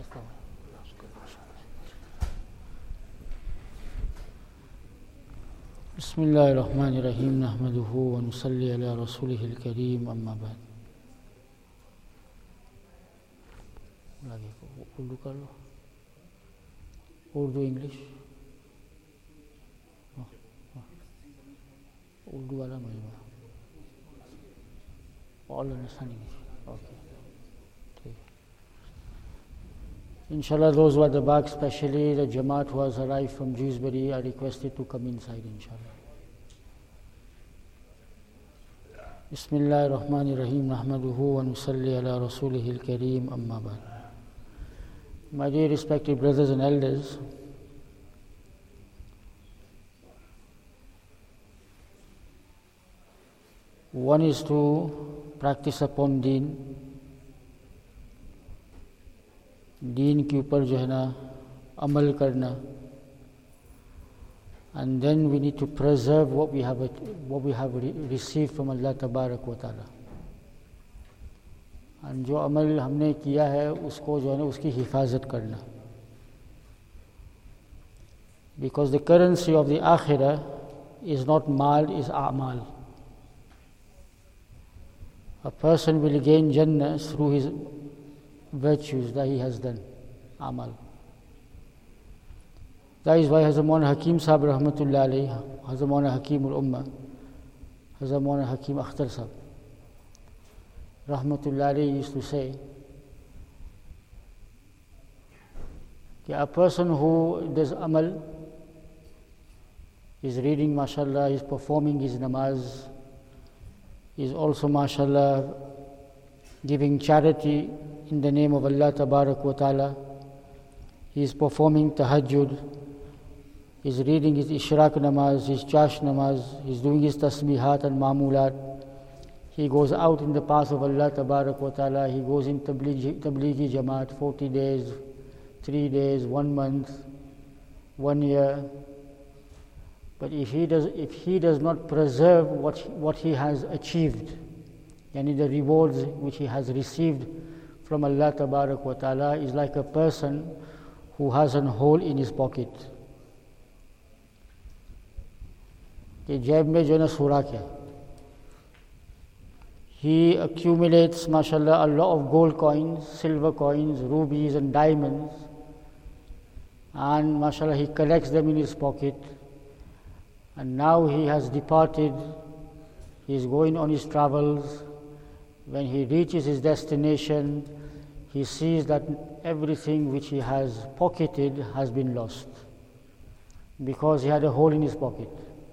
बिस्मिल्लाहिर्रहमानिर्रहीम नहमदुहु व नुसल्ली अला रसूलिहिल करीम अम्मा बाद। उर्दू कर लो, उर्दू इंग्लिश, उर्दू वाला मजमा, all understand English. Okay. Inshallah, those who are at the back, especially the Jamaat who has arrived from Dewsbury, are requested to come inside, inshallah. Bismillahirrahmanirrahim. Nahmaduhu wa nusalli ala rasulihil kareem amma ba'd. My dear respected brothers and elders, one is to practice upon deen. दीन के ऊपर जो है ना अमल करना, and then we need to preserve what we have received from Allah Tabarak wa Ta'ala, and जो अमल हमने किया है उसको जो है ना उसकी हिफाजत करना, because the currency of the akhirah is not mal, is a'mal. A person will gain Jannah through his virtues that he has done, amal. That is why Hazrat Maulana Hakim Sahib Rahmatullah alayhi, Hazrat Maulana Hakim al-Ummah, Hazrat Maulana Hakim Akhtar Sahib Rahmatullah alayhi used to say that a person who does amal, is reading, mashallah, is performing his namaz, is also, mashallah, giving charity in the name of Allah Tabarak wa Ta'ala, he is performing tahajjud, he is reading his ishraq namaz, his chash namaz, he is doing his tasbihat and ma'mulat, he goes out in the path of Allah Tabarak wa Ta'ala, he goes in tablighi jamaat 40 days, 3 days, 1 month, 1 year. But if he does not preserve what he has achieved, yani the rewards which he has received from Allah Tabarak wa Ta'ala, is like a person who has a hole in his pocket. कि जेब में जो ना सुराख है. He accumulates, mashallah, a lot of gold coins, silver coins, rubies and diamonds, and mashallah he collects them in his pocket, and now he has departed, he is going on his travels. When he reaches his destination, he sees that everything which he has pocketed has been lost, because he had a hole in his pocket.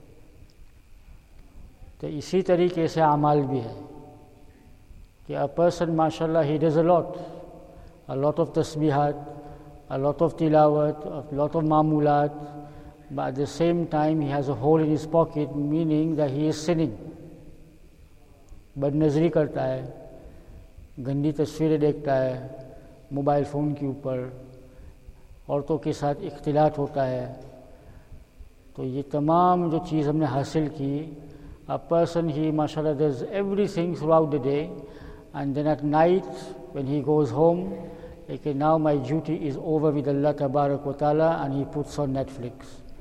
तो इसी तरीके से अमाल भी है कि a person, mashallah, he does a lot of tasbihat, a lot of tilawat, a lot of ma'mulat, but at the same time he has a hole in his pocket, meaning that he is sinning. बदनज़री करता है, गंदी तस्वीरें देखता है mobile phone के ऊपर, औरतों के साथ इख्तिलात होता है. तो ये तमाम जो चीज़ हमने हासिल की, a person, he mashallah does everything throughout the day, and then at night when he goes home, okay, now my duty is over with Allah Tabarak wa Ta'ala, and he puts on Netflix.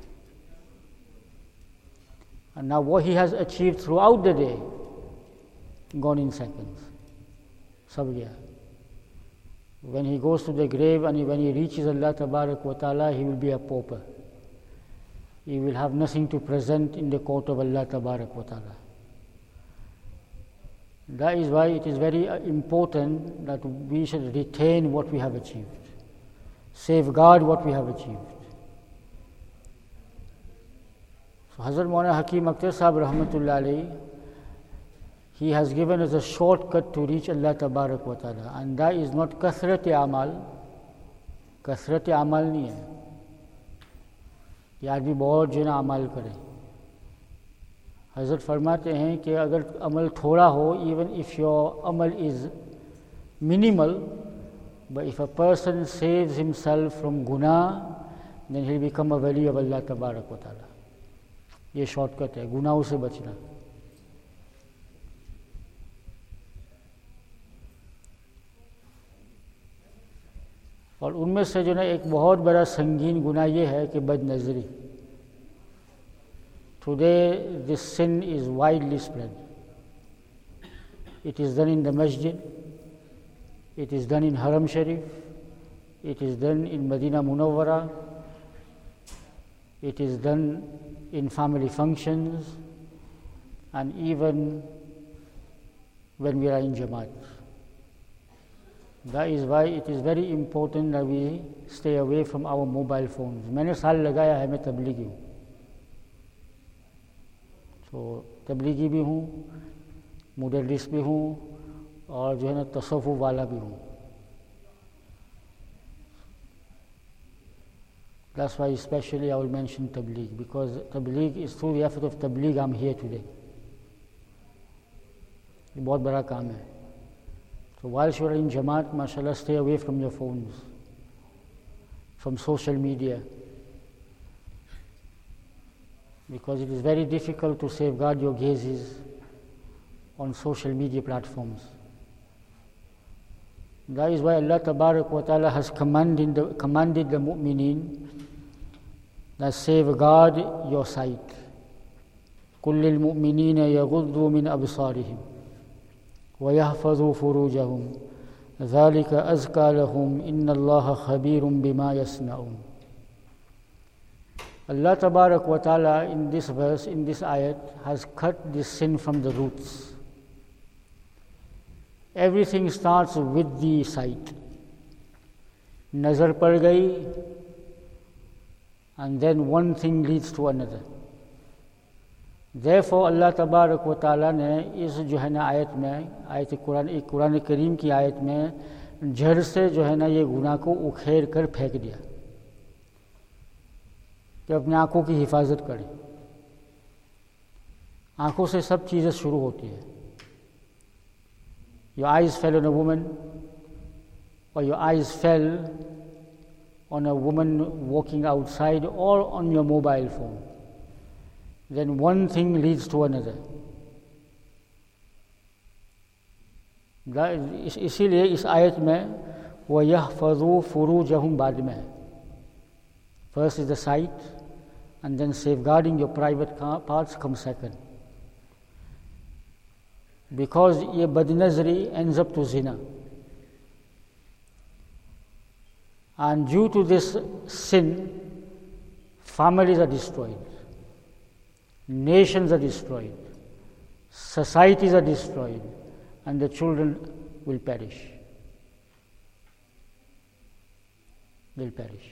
And now what he has achieved throughout the day, gone in seconds. Sab gaya. When he goes to the grave and when he reaches Allah Tabarak wa Ta'ala, he will be a pauper. He will have nothing to present in the court of Allah Tabarak wa Ta'ala. That is why it is very important that we should retain what we have achieved, safeguard what we have achieved. So Hazrat Maulana Hakim Akhtar Sahib Rahmatullah alayhi, he has given us a shortcut to reach Allah Tabarak wa Ta'ala, and that is not kasrat-e amal. Kasrat-e amal नहीं है कि आदमी बहुत जो ना अमल करे. हज़रत फरमाते हैं कि अगर अमल थोड़ा हो, even if your amal is minimal, but if a person saves himself from guna, then he'll become a wali of Allah Tabarak wa Ta'ala. ये शॉर्टकट है गुनाहों से बचना. और उनमें से जो ना एक बहुत बड़ा संगीन गुनाह ये है कि बदनज़री. Today this sin is widely spread. It is done in the masjid, it is done in Haram Sharif, it is done in Medina Munawwara, it is done in family functions, and even when we are in Jamaat. That is why it is very important that we stay away from our mobile phones. मैंने साल लगाया है मैं तबलीगी हूँ, तो तबलीगी भी हूँ, मुदर्रिस भी हूँ, और जो है ना तसव्वुफ वाला भी हूँ. That's why especially I will mention tabligh, because tabligh is through the effort of tabligh I'm here today. ये बहुत बड़ा काम है. So whilst you are in Jamaat, mashallah, stay away from your phones, from social media, because it is very difficult to safeguard your gazes on social media platforms. That is why Allah Tabarak wa Ta'ala has commanded the mu'mineen that safeguard your sight. قُلْ لِلْمُؤْمِنِينَ يَغُضُّوا مِنْ أَبْصَارِهِمْ وَيَحْفَظُوا فُرُوجَهُمْ ذَلِكَ أَزْكَى لَهُمْ إِنَّ اللَّهَ خَبِيرٌ بِمَا يَصْنَعُونَ. Allah Tabarak wa Ta'ala in this verse, in this ayat, has cut this sin from the roots. Everything starts with the sight. Nazar par gayi, and then one thing leads to another. Therefore Allah Tabarak wa Ta'ala ने इस जो है ना आयत में, आयत कुरान करीम की आयत में जड़ से जो है ना ये गुनाह को उखेड़ कर फेंक दिया कि अपनी आँखों की हिफाजत करें. आँखों से सब चीज़ें शुरू होती है. Your eyes fell on a woman, or your eyes fell on a woman walking outside, or on your mobile phone. Then one thing leads to another. इसीलिए इस आयत में वयहफ़ज़ू फ़ुरूजहुम बाद में है. First is the sight, and then safeguarding your private parts comes second. Because ये बदनज़री ends up to zina. And due to this sin, families are destroyed, nations are destroyed, societies are destroyed, and the children will perish. Will perish.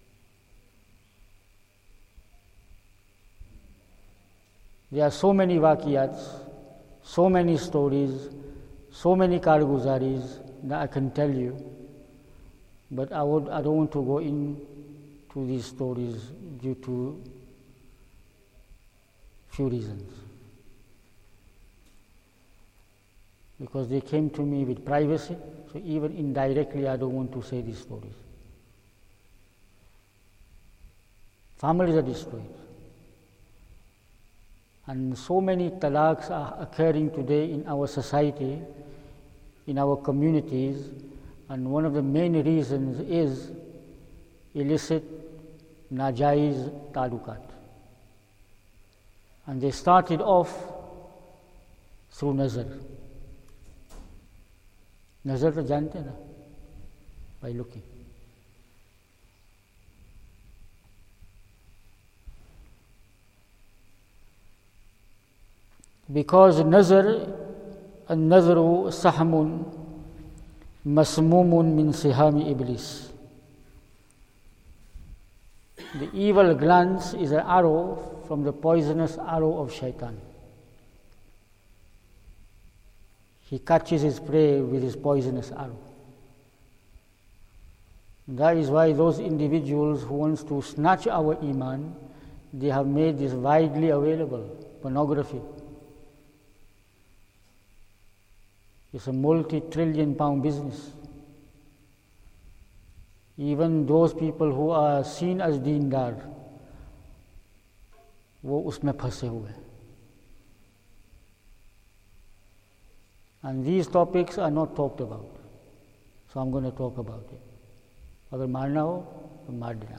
There are so many waqiyats, so many stories, so many karguzaris that I can tell you, but I don't want to go into these stories due to few reasons. Because they came to me with privacy, so even indirectly I don't want to say these stories. Families are destroyed. And so many talaqs are occurring today in our society, in our communities, and one of the main reasons is illicit, najaiz talukat. And they started off through nazar. Nazar to jante na, by looking. Because النظر سهم مسموم من سهام إبليس. The evil glance is an arrow from the poisonous arrow of shaitan. He catches his prey with his poisonous arrow. That is why those individuals who want to snatch our iman, they have made this widely available, pornography. It's a multi-trillion pound business. Even those people who are seen as deendar, वो उसमें फंसे हुए. And these topics are not talked about. So I'm going to talk about it. अगर मारना हो तो मार देना.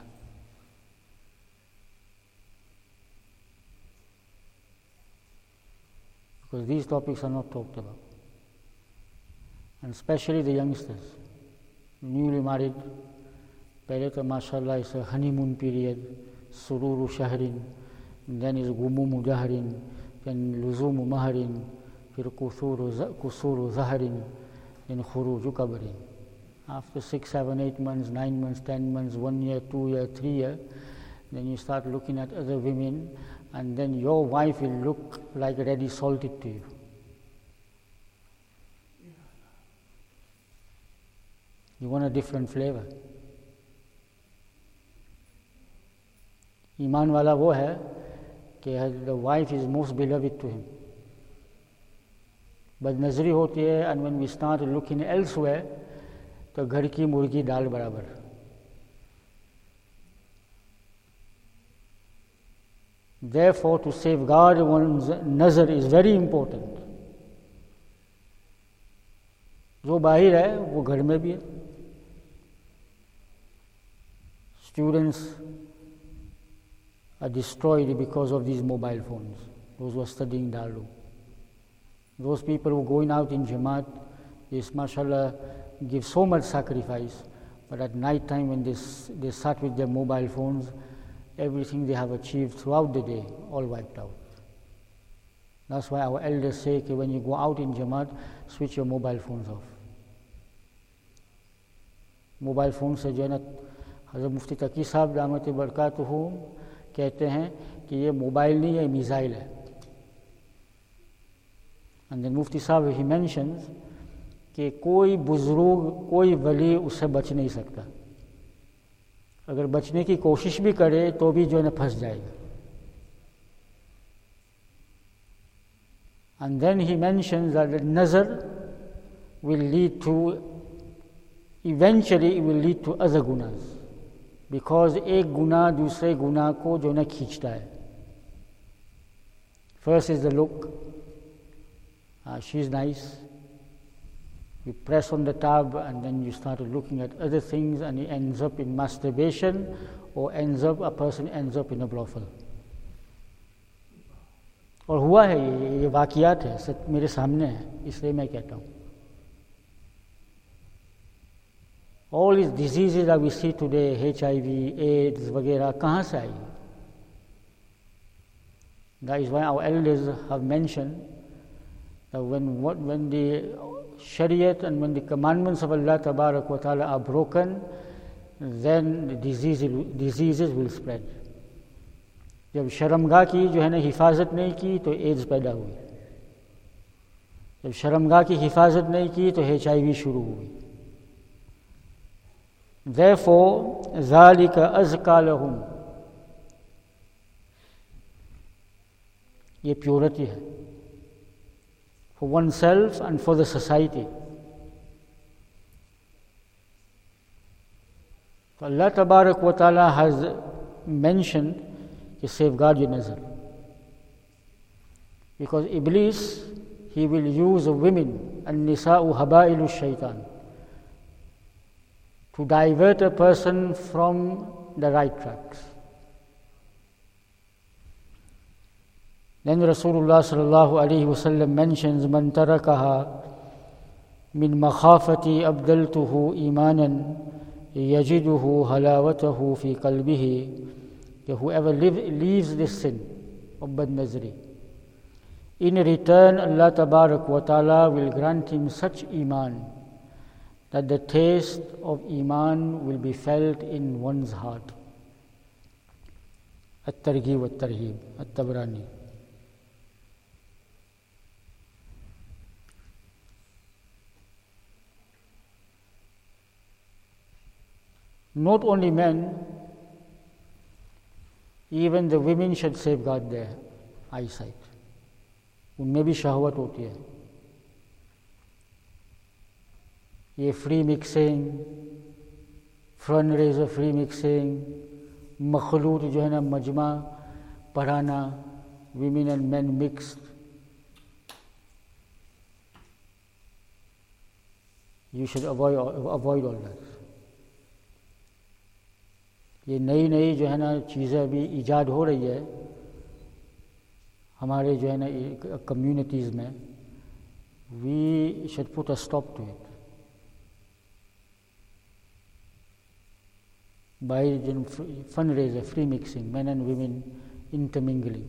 Because these topics are not talked about. And especially the youngsters, newly married, पहले तो माशाल्लाह is a honeymoon period, sururu shahrin, then is gumumu jahrin, then luzumu maharin, फिर kusuru zaharin, then khuruju kabrin. After 6, 7, 8 months, 9 months, 10 months, 1 year, 2 year, 3 year, then you start looking at other women, and then your wife will look like ready salted to you. You want a different flavor. ईमान वाला वो है कि the wife is most beloved to him. बदनजरी होती है, and when we start looking elsewhere, तो घर की मुर्गी दाल बराबर. Therefore, to safeguard one's nazar is very important. जो बाहर है वो घर में भी है. Students are destroyed because of these mobile phones. Those who are studying Darul. Those people who are going out in Jamaat, this mashallah give so much sacrifice, but at night time when they sat with their mobile phones, everything they have achieved throughout the day, all wiped out. That's why our elders say that when you go out in Jamaat, switch your mobile phones off. Mobile phones से जो है ना, हज़रत मुफ्ती तकी साहब दामत बरकातहू कहते हैं कि ये मोबाइल नहीं है, मिसाइल है. And then Mufti Sahib, he mentions कि कोई बुजुर्ग, कोई वली उससे बच नहीं सकता. अगर बचने की कोशिश भी करे तो भी जो है ना फंस जाएगा. And then he mentions that the nazar will lead to, eventually it will lead to other gunas. Because एक गुनाह दूसरे गुनाह को जो है ना खींचता है. First is the look. She's nice. You press on the tab and then you start looking at other things and it ends up in masturbation or a person ends up in a brothel. और हुआ है ये वाक़ियात है, सब मेरे सामने है, इसलिए मैं कहता हूँ. All these diseases that we see today, HIV, AIDS वगैरह, कहाँ से आई? That is why our elders have mentioned that when the Shariat and when the commandments of Allah Tabarak wa Ta'ala are broken, then the diseases will spread. जब शर्मगाह की जो है ना हिफाजत नहीं की तो एड्स पैदा हुई. जब शर्मगाह की हिफाजत नहीं की तो HIV शुरू हुई. Therefore, ذَلِكَ أَزْكَى لَهُمْ. ये प्योरिटी है. For oneself and for the society. So Allah Tabarak wa Ta'ala has mentioned to safeguard your nazar. Because Iblis, he will use women, and nisa'u habailu shaitan, to divert a person from the right tracks. Then Rasulullah sallallahu alaihi wasallam mentions, "Man tarakaha min makhafati abdaltuhu imanan yajiduhu halawatahu fi qalbihi." Whoever leaves this sin of bad nazri, in return Allah Tabarak wa Ta'ala will grant him such iman that the taste of iman will be felt in one's heart. At-Targhib wa Tarhib, At-Tabrani. Not only men, even the women should safeguard their eyesight. उनमें भी शहवत होती है. ये free mixing, fundraiser free mixing, मखलूत जो है ना मजमा पढ़ाना, women and men mixed, you should avoid all that. ये नई नई जो है ना चीज़ें अभी ईजाद हो रही है हमारे जो है ना कम्युनिटीज़ में, we should put a stop to it by fundraiser, free mixing, man and women intermingling.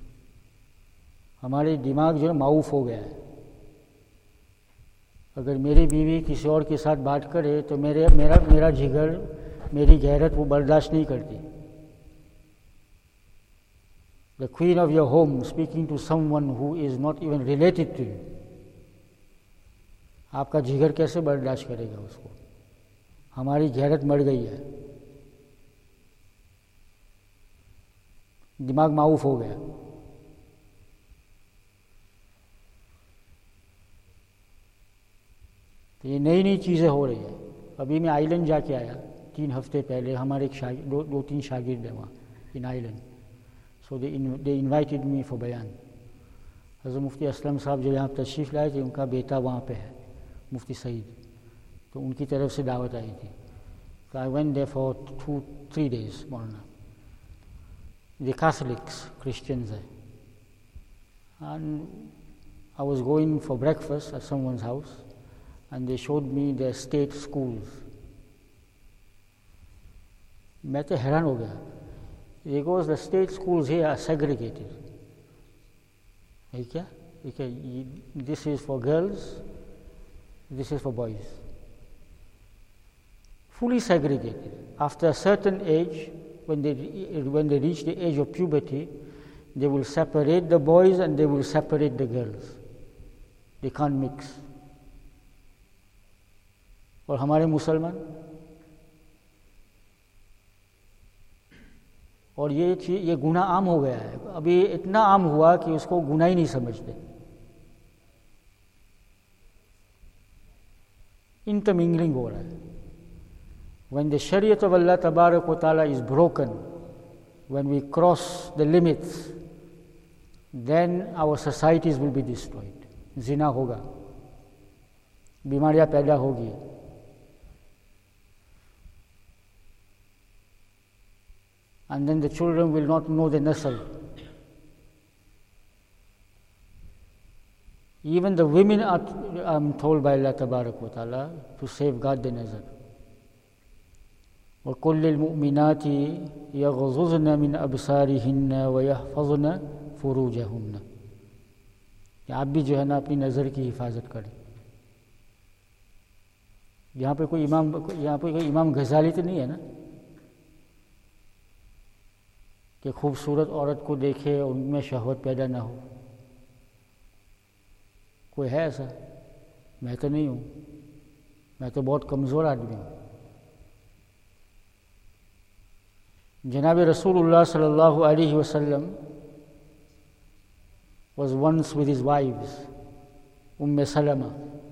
हमारे दिमाग जो है माऊफ हो गया है। अगर मेरी बीवी किसी और के साथ बात करे तो मेरा जिगर, मेरी गैरत वो बर्दाश्त नहीं करती। The queen of your home speaking to someone who is not even related to you, आपका जिगर कैसे बर्दाश्त करेगा उसको? हमारी गैरत मर गई है, दिमाग माऊफ हो गया। तो ये नई नई चीज़ें हो रही है। अभी मैं आइलैंड जाके आया 3 हफ्ते पहले, हमारे एक दो तीन शागिर्द हैं वहाँ in island, so they invited me for बयान। हज़रत मुफ्ती असलम साहब जो यहाँ तशरीफ़ लाए थे, उनका बेटा वहाँ पे है मुफ्ती सईद, तो उनकी तरफ से दावत आई थी। तो I went there for 2-3 days Maulana. The Catholics, Christians है, and I was going for breakfast at someone's house and they showed me their state schools. मैं तो हैरान हो गया, because the state schools here are segregated. क्या? This is for girls, this is for boys. Fully segregated. After a certain age, when they reach the age of puberty, they will separate the boys and they will separate the girls. They can't mix. और हमारे मुसलमान, और ये गुनाह आम हो गया है। अभी इतना आम हुआ कि उसको गुनाह ही नहीं समझते। इंटरमिंगलिंग हो रहा है। When the Shariat of Allah Tabarak wa Ta'ala is broken, when we cross the limits, then our societies will be destroyed. Zina होगा, बीमारियां पैदा होगी, and then the children will not know the nasl. Even the women are told by Allah Tabarak wa Ta'ala to safeguard the nazar. وَقُلْ لِلْمُؤْمِنَاتِ يَغْضُضْنَ مِنْ أَبْصَارِهِنَّ وَيَحْفَظْنَ فُرُوجَهُنَّ। आप भी जो है ना अपनी नज़र की हिफाजत करें। यहाँ पे कोई इमाम गज़ाली तो नहीं है ना कि खूबसूरत औरत को देखे उनमें शहवत पैदा ना हो? कोई है ऐसा? मैं तो नहीं हूँ, मैं तो बहुत कमज़ोर आदमी हूँ। जनाब रसूलुल्लाह सल्लल्लाहु अलैहि वसल्लम was once with his wives, Salama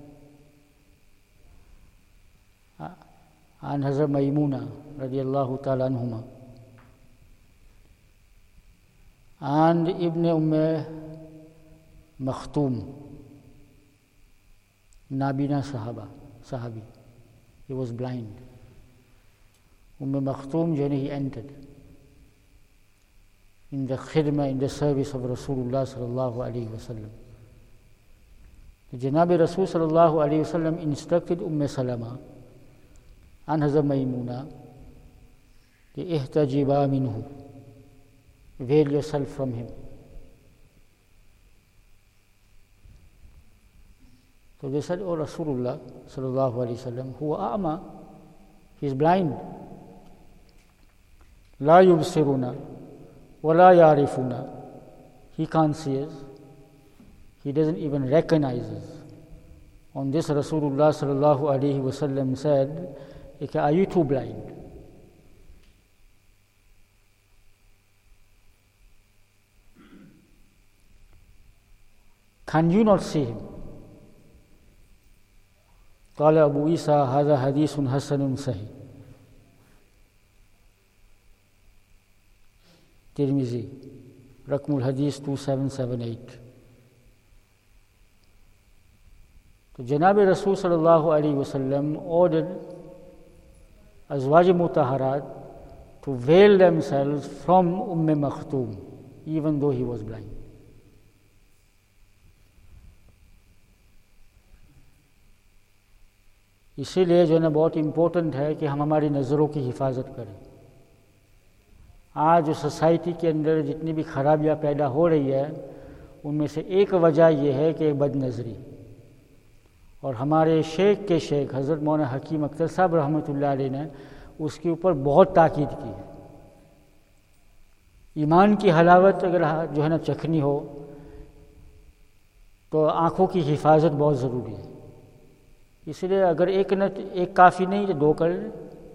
and Hazrat Maimuna radiyallahu ta'ala anhuma, and Ibn Makhtoum, Nabina Sahabi. He was blind. Makhtoum, he entered in the khidmah, in the service of Rasulullah sallallahu alaihi wasallam. The Janab Rasul sallallahu alaihi wasallam instructed Salama and Hazrat Maimuna to ihtajiba minhu, veil yourself from him. So they said, "Oh Rasulullah sallallahu alaihi wasallam, huwa a'ma, he is blind. La yubsiruna wala yarifuna, he can't see us, he doesn't even recognize us." On this Rasulullah sallallahu alaihi wasallam said, "Are you too blind?" Can you not see him? قال أبو عيسى هذا حديث حسن صحيح. Tirmizi, Rakmul Hadith 2778. So Janab Rasul sallallahu alaihi wasallam ordered Azwaj Mutaharat to veil themselves from Maktoum, even though he was blind. इसीलिए जो है ना बहुत important है कि हम हमारी नज़रों की हिफाजत करें। आज सोसाइटी के अंदर जितनी भी खराबियाँ पैदा हो रही है उनमें से एक वजह यह है कि बदनज़री। और हमारे शेख के शेख हज़रत मौलाना हकीम अख्तर साहब रहमतुल्लाह अलैह ने उसके ऊपर बहुत ताकीद की है। ईमान की हलावत अगर जो है ना चखनी हो तो आँखों की हिफाजत बहुत ज़रूरी है। इसलिए अगर एक काफ़ी नहीं तो दो कर ले,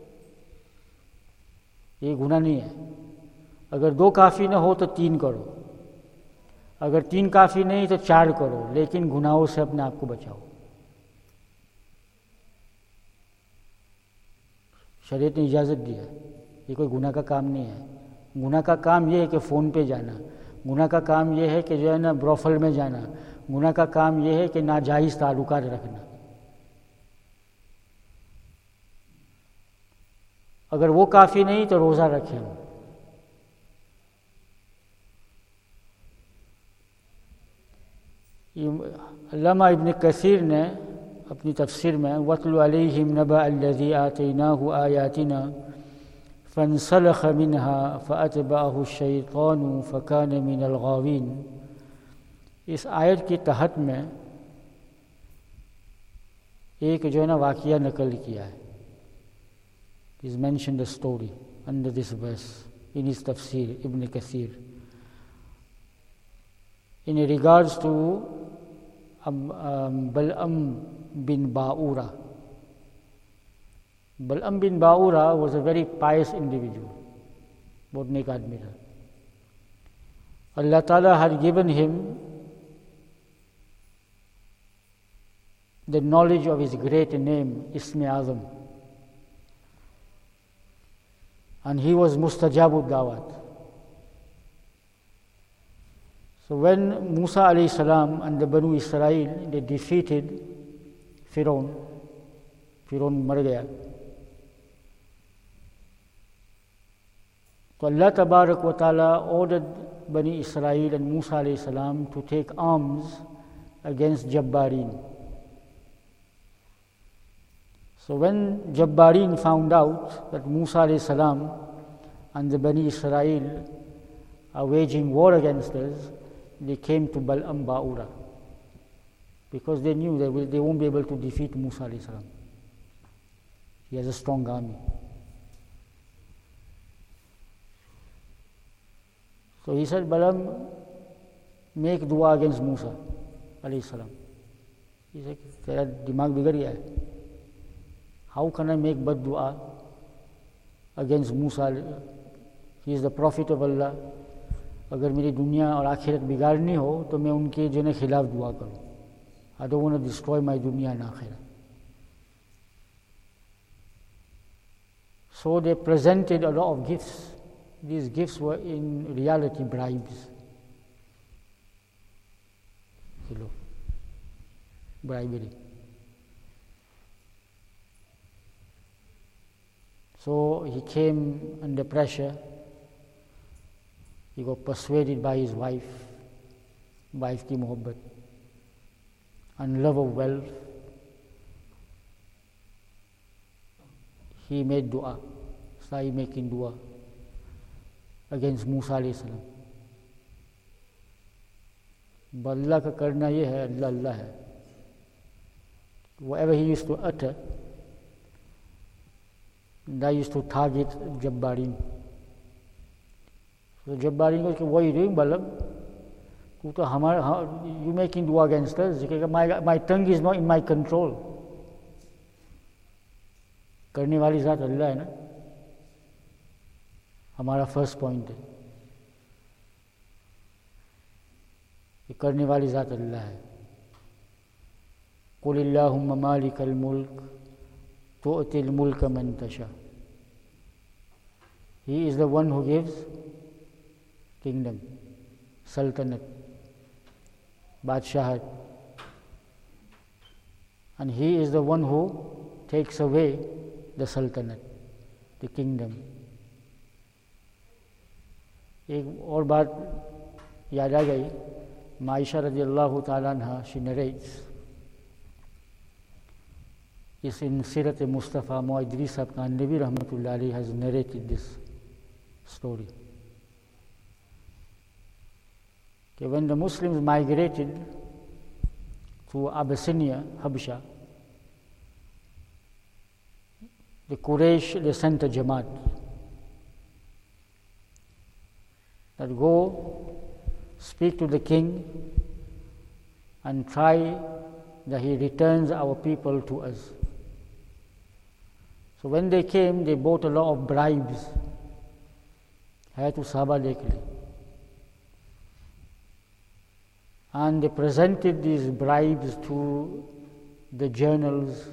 ये गुनाह नहीं है। अगर दो काफ़ी ना हो तो तीन करो, अगर तीन काफ़ी नहीं तो चार करो, लेकिन गुनाहों से अपने आप को बचाओ। शरीयत ने इजाज़त दी है, ये कोई गुनाह का काम नहीं है। गुनाह का काम ये है कि फ़ोन पे जाना, गुनाह का काम ये है कि जो है ना ब्रोफल में जाना, गुनाह का काम ये है कि नाजायज़ ताल्लुकात रखना। अगर वो काफ़ी नहीं तो रोज़ा रखें। अल्लामा इब्न कसीर ने अपनी तफसीर में वत्लु अलैहिम नबअ अल्लज़ी आतैनाहु आयातिना फंसलख़ मिन्हा फ़अतबअहु शैतानु फ़कान मिनल गावीन, इस आयत के तहत में एक जो है ना वाक़या नकल किया है। He's mentioned a story under this verse in his tafsir, Ibn Kathir, in regards to Bal'am bin Ba'ura. Bal'am bin Ba'ura was a very pious individual, बहुत नेक आदमी था। Allah Ta'ala had given him the knowledge of his great name, Ism Azam. And he was mustajabud dawat. So when Musa alayhi salam and the Banu Israel, they defeated Firaun mar gaya. So Allah Tabarak wa Ta'ala ordered Bani Israel and Musa alayhi salam to take arms against Jabbarin. So when Jabbarin found out that Musa alayhi salam and the Bani Israel are waging war against us, they came to Bal'am Ba'ura because they knew they won't be able to defeat Musa alayhi salam. He has a strong army. So he said, Bal'am, make dua against Musa alayhi salam. He said, tera dimag bigar gaya hai. How can I make bad dua against Musa? He is the Prophet of Allah. अगर मेरी दुनिया और आखिरत बिगाड़नी हो तो मैं उनके जो है खिलाफ दुआ करूं. I don't want to destroy my dunya and akhirah. So they presented a lot of gifts. These gifts were in reality bribes. Bribery. So he came under pressure. He got persuaded by his wife ki mohabbat and love of wealth. He made dua, started making dua against Musa alayhi salam. But Allah ka karna ye hai, Allah hai. Whatever he used to utter, that used to target Jabbarin. So Jabbarin goes, what are you doing, Bal'am? You making dua against us? My tongue is not in my control. करने वाली ज़ात अल्लाह है ना, हमारा first point है कि करने वाली ज़ात अल्लाह है. कुलिल्लाहुम्मा मालिकल मुल्क तुअतिल मुल्क मन तशा. He is the one who gives kingdom, sultanate, badshahad, and he is the one who takes away the sultanate, the kingdom. एक और बात याद आ गई, आयशा रज़ियल्लाहु ताला अन्हा, she narrates, is in Sirat Mustafa Muhammad Idris Sahib Khan Nabi Rahmatullah Ali has narrated this story. Okay, when the Muslims migrated to Abyssinia, Habsha, the Quraysh, they sent a Jamaat that go speak to the king and try that he returns our people to us. So when they came, they bought a lot of bribes. है तो साहबा देख ले. And they presented these bribes to the journals.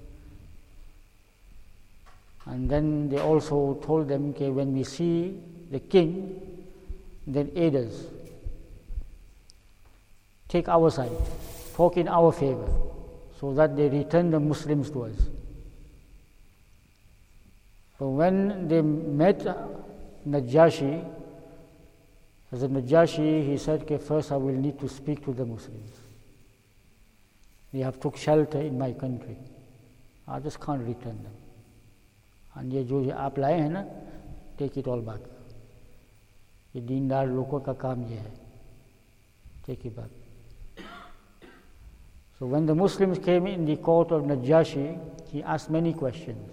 And then they also told them, okay, when we see the king, then aid us. Take our side, talk in our favor, so that they return the Muslims to us. But when they met Najashi, as a Najashi, he said, okay, first I will need to speak to the Muslims. They have took shelter in my country. I just can't return them. And ये जो आप लाए हैं ना, take it all back. ये दीनदार लोगों का काम ये है. Take it back. So when the Muslims came in the court of Najashi, he asked many questions.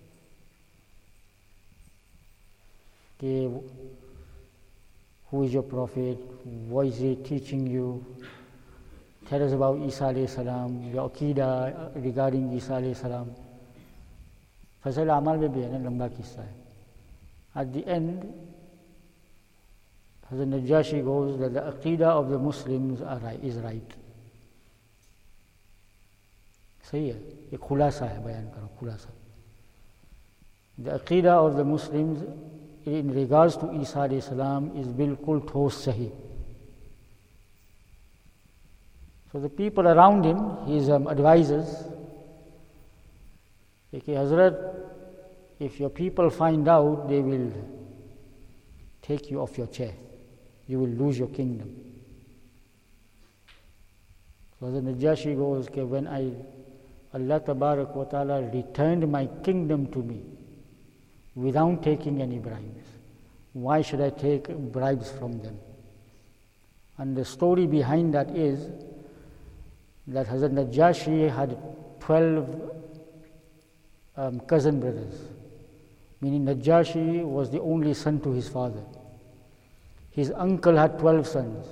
Okay, who is your prophet? What is he teaching you? Tell us about Isa alayhi salam, your Aqidah regarding Isa alayhi salam. Fasal Amal में भी है ना, लंबा किस्सा है. At the end, Hazrat Najashi goes that the Aqidah of the Muslims is right. सही है, ये खुलासा है, बयान करो खुलासा. The Aqidah of the Muslims in regards to Isa alayhi salam is bilkul ठोस सही. So the people around him, his advisors, okay, Hazrat, if your people find out, they will take you off your chair. You will lose your kingdom. So Hazrat Najashi goes, okay, when Allah Tabarak wa Ta'ala returned my kingdom to me without taking any bribes, why should I take bribes from them? And the story behind that is that Hazrat Najashi had 12 cousin brothers, meaning Najashi was the only son to his father. His uncle had 12 sons.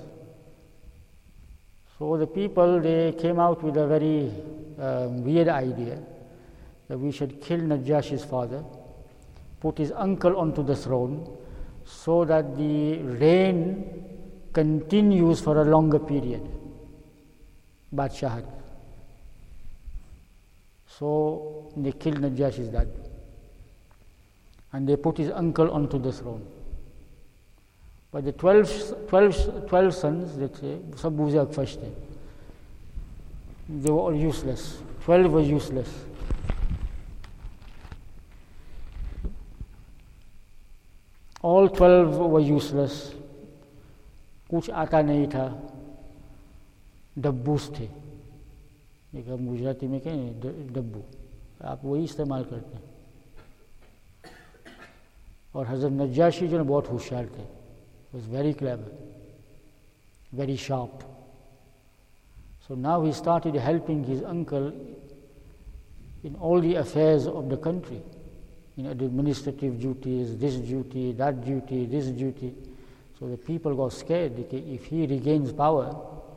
So the people, they came out with a very weird idea that we should kill Najashi's father, put his uncle onto the throne, so that the reign continues for a longer period. Badshahat. So they killed Najashi's dad. And they put his uncle onto the throne. But the 12 sons, let's say, sab buzak first, they were all useless. 12 were useless. All 12 were useless. कुछ आता नहीं था, डब्बूस थे. देखा गुजराती में क्या है, डब्बू, आप वही इस्तेमाल करते हैं. और हज़रत नजाशी जो है बहुत होशियार थे, was very clever, very sharp. So now he started helping his uncle in all the affairs of the country, the administrative duties, this duty, that duty, this duty. So the people got scared that if he regains power,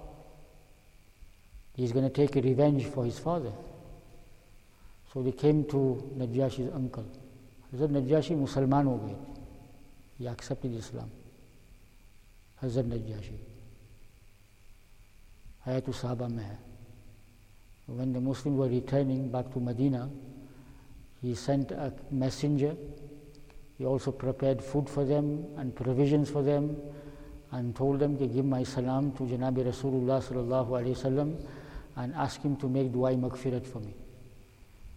he's going to take a revenge for his father. So they came to Najashi's uncle. Hazrat Najashi Musalman ho gaye. He accepted Islam. Hazrat Najashi. Hayatul Sahaba mein hai. When the Muslims were returning back to Medina, he sent a messenger. He also prepared food for them and provisions for them and told them to give my salam to Janabi Rasulullah sallallahu alayhi wasallam and ask him to make du'a maghfirat for me.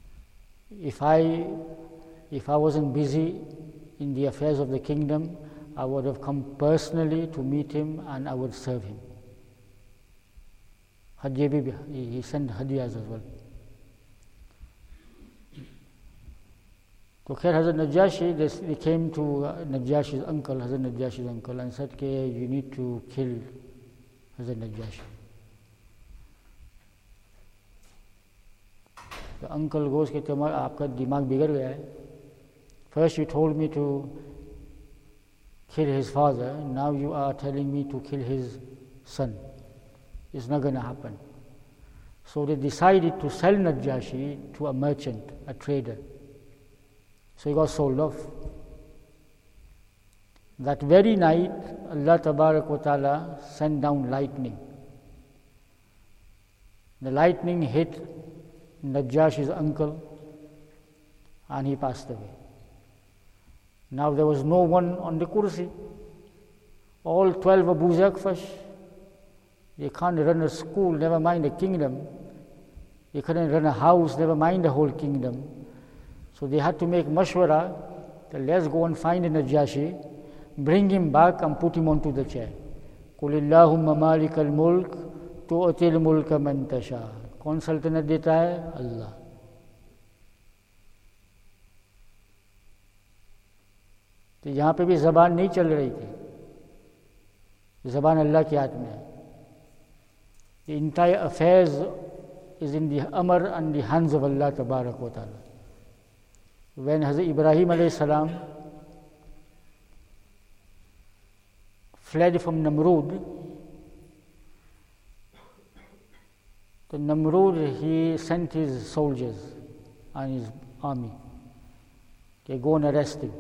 If I wasn't busy in the affairs of the kingdom, I would have come personally to meet him and I would serve him. He sent hadiyas as well. So Hazrat Najashi, they came to Najashi's uncle, Hazrat Najashi's uncle, and said, you need to kill Hazrat Najashi. The uncle goes, aapka dimag bigar gaya hai. First you told me to kill his father, now you are telling me to kill his son. It's not going to happen. So they decided to sell Najashi to a merchant, a trader. So he got sold off. That very night, Allah Tabarak wa Ta'ala sent down lightning. The lightning hit Najashi's uncle and he passed away. Now there was no one on the kursi. All 12 Abu Zakfash, they can't run a school, never mind a kingdom. They couldn't run a house, never mind a whole kingdom. So they had to make mashwara, that let's go and find Najashi, bring him back and put him onto the chair. قُلِ اللَّهُمَّ مَالِكَ الْمُلْكِ تُؤْتِي الْمُلْكَ مَنْ تَشَاءُ. कौन सल्तनत देता है? अल्लाह. तो यहाँ पे भी ज़बान नहीं चल रही थी. ज़बान अल्लाह के हाथ में है. The entire affairs is in the amr and the hands of Allah Tabarak wa Ta'ala. When Hazrat Ibrahim alayhi salam fled from Namrud, the Namrud, he sent his soldiers and his army. They go and arrest him.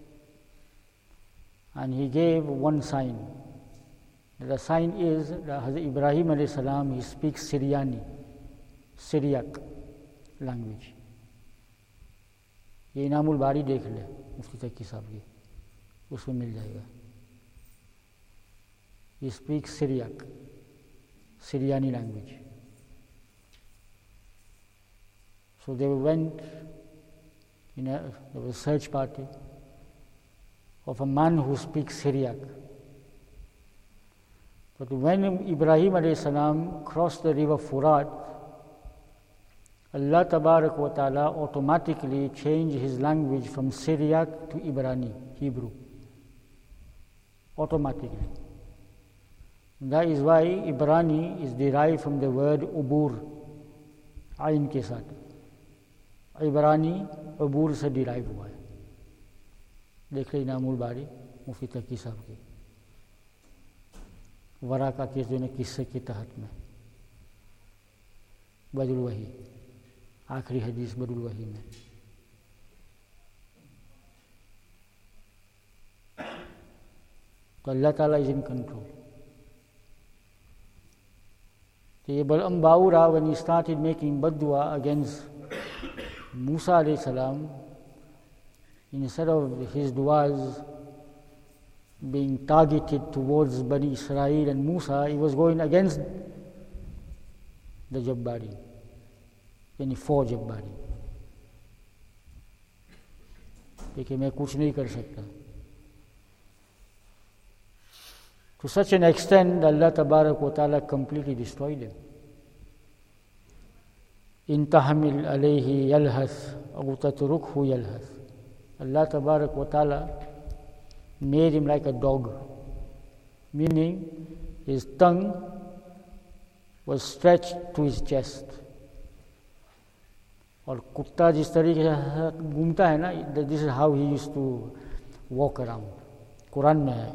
And he gave one sign. The sign is that Hazrat Ibrahim alayhi salam, he speaks Syriani, Syriac language. ये इनामुल बारी देख ले मुफ्ती तकी साहब की, उसमें मिल जाएगा. He speaks Syriac, Syriani language. So they went there was a search party of a man who speaks Syriac. But when Ibrahim alayhi salam crossed the river Furat, Allah Tabarak wa Ta'ala automatically changed his language from Syriac to Ibrani, Hebrew. Automatically. That is why Ibrani is derived from the word Ubur, Ain ke saath. Ibrani, Ubur se derive hua hai. देख ले इनामुल बारी मुफ्ती तकी साहब की वरा का किस्से के तहत में बदुल वही आखिरी हदीस बदुल वही में. तो अल्लाह ताला इज इन कंट्रोल. तो ये बलअम बाउरा when he started making badua against Musa alayhi salam, instead of his duas being targeted towards Bani Israel and Musa, he was going against the Jabbari, यानी for Jabbari. देखिए मैं कुछ नहीं कर सकता. To such an extent, Allah Tabarak wa Ta'ala completely destroyed him. In tahmil alayhi yalhath aw tatrukhu yalhath. Allah Tabarak wa Ta'ala made him like a dog, meaning his tongue was stretched to his chest. और कुत्ता जिस तरीके से घूमता है ना, this is how he used to walk around. Quran में है.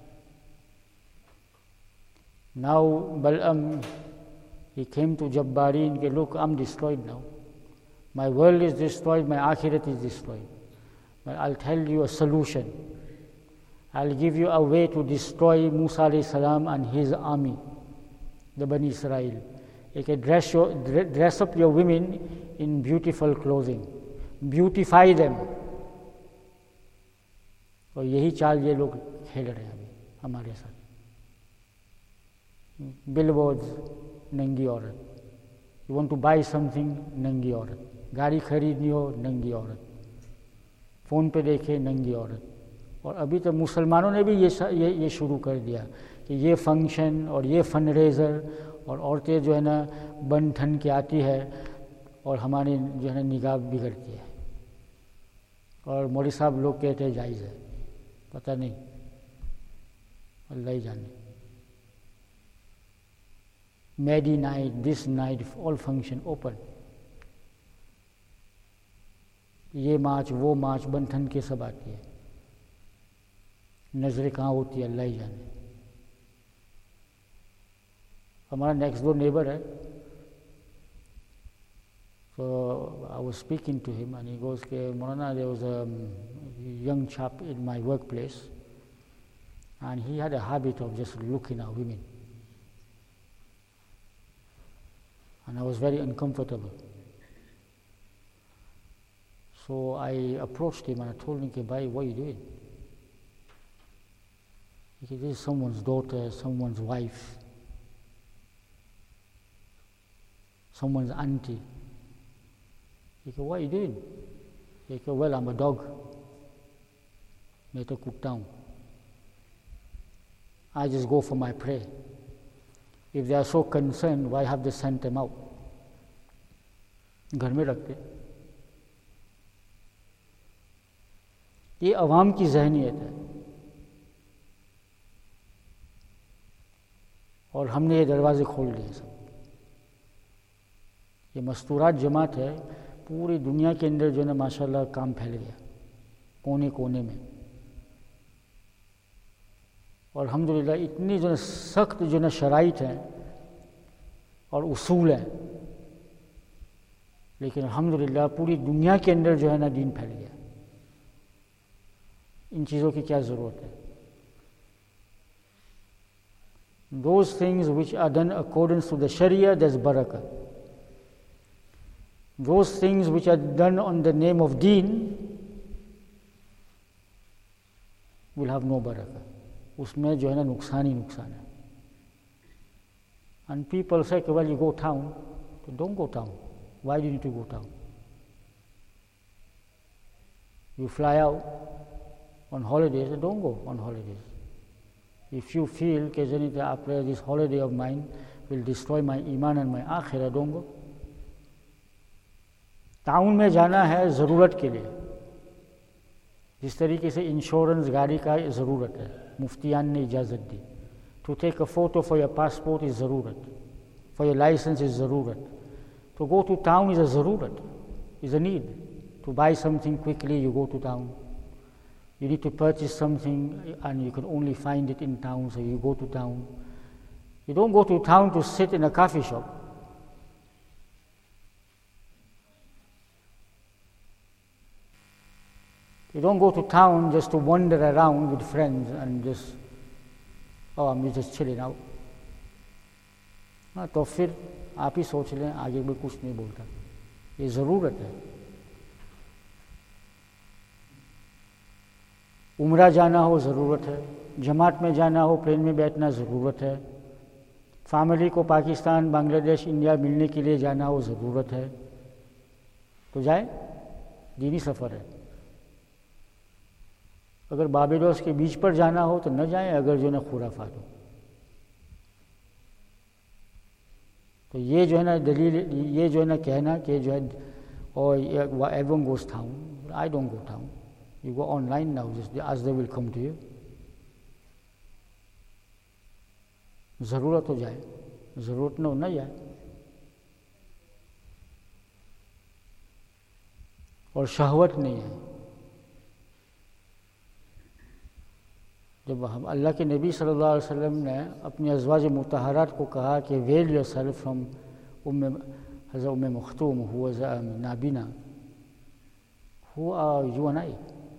Now Bal'am, he came to Jabbari and said, look, I'm destroyed now. My world is destroyed, my akhirat is destroyed. But I'll tell you a solution. I'll give you a way to destroy Musa alayhi salam and his army, the Bani Israel. You can dress up your women in beautiful clothing. Beautify them. और यही चाल ये लोग खेल रहे हैं अभी हमारे साथ. Billboards, नंगी औरत. You want to buy something, नंगी औरत. गाड़ी खरीदनी हो, नंगी औरत. फोन पे देखे, नंगी औरत. और अभी तो मुसलमानों ने भी ये शुरू कर दिया कि ये फंक्शन और ये फंड रेज़र और औरतें जो है ना बन ठन के आती है और हमारी जो है ना निगाह बिगड़ती है, और मौलवी साहब लोग कहते हैं जायज़ है, पता नहीं, अल्लाह ही जाने। मेडी night, this night, all function open, ये मार्च वो मार्च बन ठन के सब आती है, नजरें कहाँ होती है अल्लाह ही जाने। हमारा नेक्स्ट डोर नेबर है, so I was speaking to him and he goes, Maulana, there was a young chap in my workplace and he had a habit of just looking at women and I was very uncomfortable. So I approached him and I told him, bhai, what are you doing? He said, this is someone's daughter, someone's wife, someone's auntie. He said, what are you doing? He said, well, I'm a dog. मैं तो कुत्ता हूँ. I just go for my prey. If they are so concerned, why have they sent them out? घर में रखते. ये अवाम की ज़हनियत है और हमने ये दरवाजे खोल दिए सब. ये मस्तूरात जमात है, पूरी दुनिया के अंदर जो है ना माशाल्लाह काम फैल गया कोने कोने में, और अल्हम्दुलिल्लाह इतनी जो है सख्त जो है शराइत हैं और उसूल हैं, लेकिन अल्हम्दुलिल्लाह पूरी दुनिया के अंदर जो है ना दीन फैल गया. इन चीज़ों की क्या ज़रूरत है? Those things which are done according to the Sharia, there's barakah. Those things which are done on the name of deen will have no barakah. उसमें जो है ना नुकसान ही नुकसान है. And people say, well, you go town. Don't go town. Why do you need to go town? You fly out on holidays, don't go on holidays. If you feel that after this holiday of mine will destroy my iman and my akhirah, don't go. Town में जाना है ज़रूरत के लिए, जिस तरीके से insurance गाड़ी का ज़रूरत है, मुफ्तियान ने इजाज़त दी. To take a photo for your passport is ज़रूरत, फॉर योर लाइसेंस इज़ ज़रूरत. To go to town is a ज़रूरत, is a need. To buy something quickly you go to town. You need to purchase something and you can only find it in town, so you go to town. You don't go to town to sit in a coffee shop. You don't go to town just to wander around with friends and just, oh, I'm just chilling out. हाँ, तो फिर आप ही सोच लें, आगे भी कुछ नहीं बोलता. ये ज़रूरत है. उम्रा जाना हो ज़रूरत है, जमात में जाना हो, प्लेन में बैठना ज़रूरत है, फैमिली को पाकिस्तान, बांग्लादेश, इंडिया मिलने के लिए जाना हो ज़रूरत है, तो जाए, दीनी सफ़र है. अगर बारबाडोस के बीच पर जाना हो तो न जाए, अगर जो है ना खुराफात हो. तो ये जो है ना दलील, ये जो है ना कहना कि जो है और everyone goes town, I don't go town. You go online now, just as they will come to you. ज़रूरत हो जाए, ज़रूरत न हो न जाए. और शहवत नहीं है. जब हम अल्लाह के नबी सल्लल्लाहु अलैहि वसल्लम ने अपनी अज़वाज मुतहरात को कहा कि वेल योरसेल्फ फ्रॉम हज़रत उम्मे मख्तूम हुआ नाबीना, who are you and I?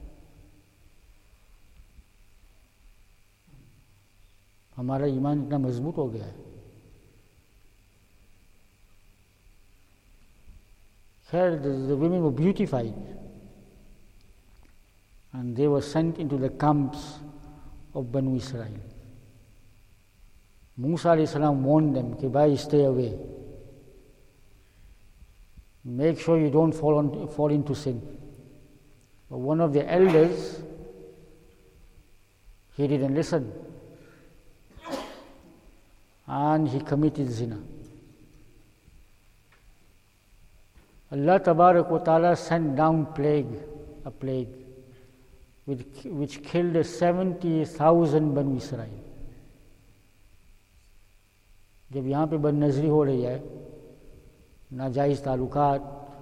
हमारा ईमान इतना मजबूत हो गया है. खैर, the women were beautified and they were sent into the camps of Banu Israel. Musa alayhi salam warned them कि भाई stay away, make sure you don't fall into sin. But one of the elders He didn't listen. And he committed zina. Allah Tabarak wa Ta'ala sent down a plague, which killed 70,000 Banu Israel. जब यहाँ पे बदनज़री हो रही है, नाजायज़ ताल्लुकात,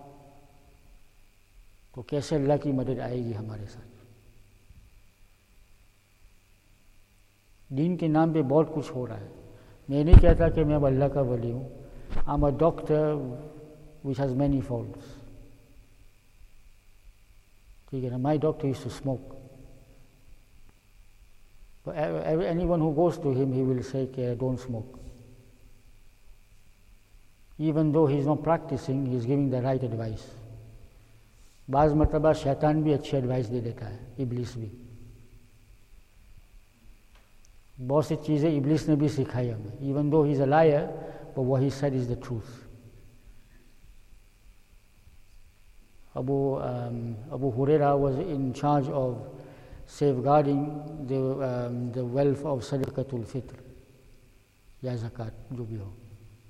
तो कैसे अल्लाह की मदद आएगी हमारे साथ? दीन के नाम पे बहुत कुछ हो रहा है. मैं नहीं कहता कि मैं अल्लाह का वली हूँ. I am a doctor which has many faults. ठीक है ना? My doctor used to smoke. But anyone who goes to him, he will say, don't smoke. Even though he is not practicing, he is giving the right advice. बाज़ मरतबा शैतान भी अच्छी advice दे देता है, इब्लिस भी. बहुत सी चीज़ें इब्लिस ने भी सिखाई हमें. Even though he is a liar, but what he said is the truth. Abu Huraira was in charge of safeguarding the wealth of Sadaqatul Fitr, ya zakat, jo bhi ho.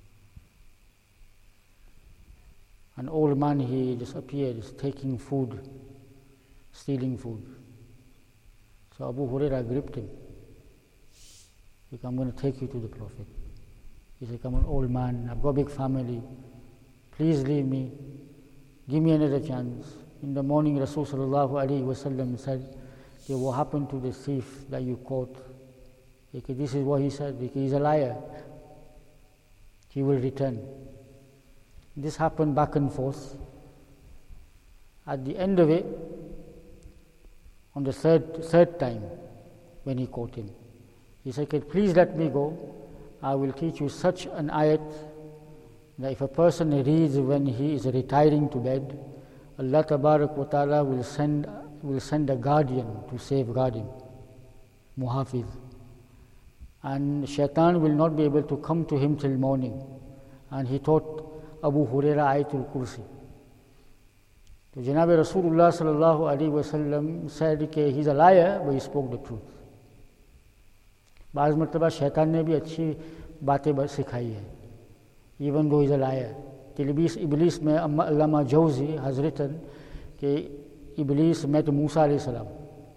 An old man, he just appeared, taking food, stealing food. So Abu Huraira gripped him. He said, I'm going to take you to the Prophet. He said, come on, old man, I've got a big family. Please leave me. Give me another chance. In the morning, Rasul sallallahu alaihi wasallam said, okay, what happened to the thief that you caught? Okay, this is what he said. Okay, he's a liar. He will return. This happened back and forth. At the end of it, on the third time, when he caught him, he said, okay, please let me go. I will teach you such an ayat that if a person reads when he is retiring to bed, Allah Tabarak wa Ta'ala will send a guardian to safeguard him, muhafiz. And shaitan will not be able to come to him till morning. And he taught Abu Huraira Ayatul Kursi. So Janab Rasulullah sallallahu alaihi wasallam said that he's a liar, but he spoke the truth. बाज़ मरतबा शैतान ने भी अच्छी बातें सिखाई है, even though he's a liar. Iblis में Allama Jawzi has written कि Iblis met Musa alayhi salam.